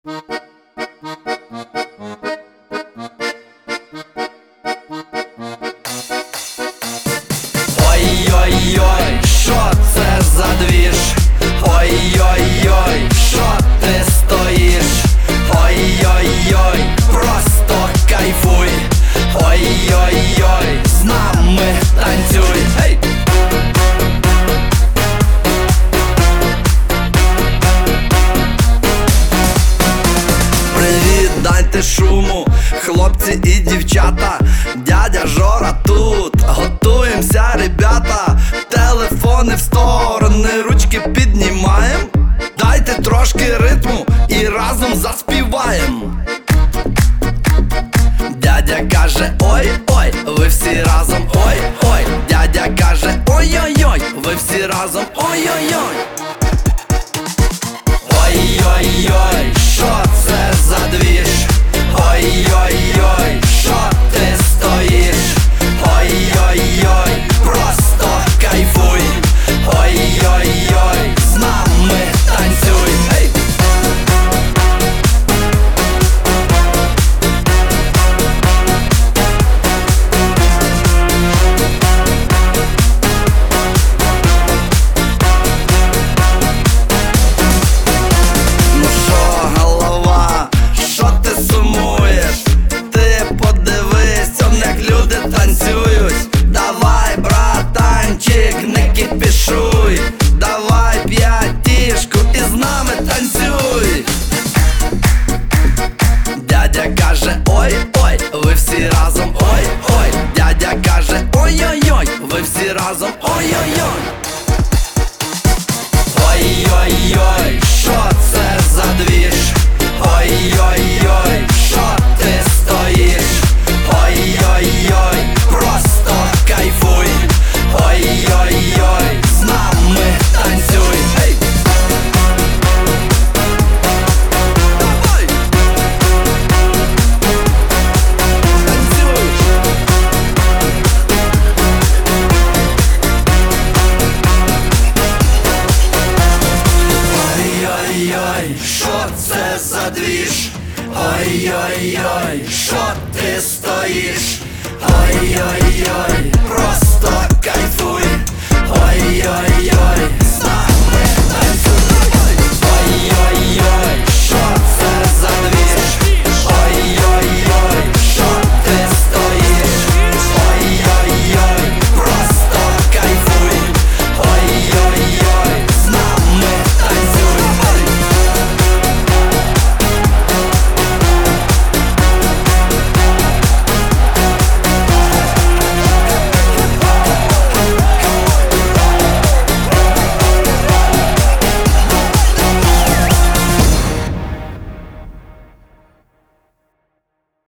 Ой-ой-ой, що це за двіж? Ой-ой-ой, що ти стоїш? Ой-ой-ой, просто кайфуй. Ой-ой-ой, з нами танцюй. Hey! Привіт, дайте шуму, хлопці і дівчата. Дядя Жора тут, готуємося, ребята. Телефони в сторони, ручки піднімаєм. Дайте трошки ритму і разом заспіваєм. Дядя каже ой-ой, ви всі разом ой-ой. Дядя каже ой-ой-ой, ви всі разом ой-ой-ой. Ой-ой-ой, що це за двіж? Ой-ой-ой, що ти стоїш? Ой-ой-ой, просто кайфуй. Ой-ой-ой, з нами танцюй. Hey! Ну що, голова, що ти сумуєш? Ти подивись, он як люди танцюють. Давай, братанчик, не кипішуй. Давай п'ятішку і з нами танцюй. Дядя каже ой-ой, ви всі разом ой-ой. Дядя каже ой-ой-ой, ви всі разом ой-ой-ой. Ой-ой-ой, що це за двіж? Ой-ой-ой, що ти стоїш? Ой-ой-ой, просто кайфуй. Ой-ой-ой, з нами танцюй. Hey! Давай! Танцюй! Ой-ой-ой, що це за двіж? Ой-ой-ой, що ти стоїш? Ой-ой-ой, просто кайфуй. Ой-ой-ой, з нами танцюй. Ой-ой-ой.